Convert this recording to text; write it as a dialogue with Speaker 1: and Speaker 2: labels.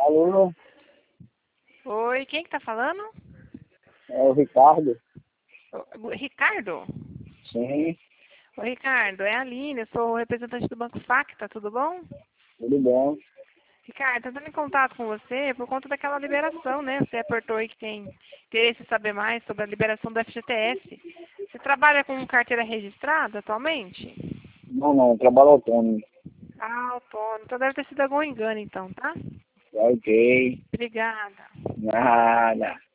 Speaker 1: Alô,
Speaker 2: Oi, quem que tá falando?
Speaker 1: é o Ricardo.
Speaker 2: Ricardo?
Speaker 1: Sim,
Speaker 2: Oi, Ricardo, é a Aline, eu sou representante do Banco Facta, tudo bom?
Speaker 1: tudo bom.
Speaker 2: Ricardo, tô entrando em contato com você por conta daquela liberação, né? Você apertou aí que tem interesse em saber mais sobre a liberação do FGTS. Você trabalha com carteira registrada atualmente?
Speaker 1: Não, trabalho autônomo.
Speaker 2: Ah, autônomo. Então deve ter sido algum engano então, tá?
Speaker 1: Ok,
Speaker 2: Obrigada.
Speaker 1: nada.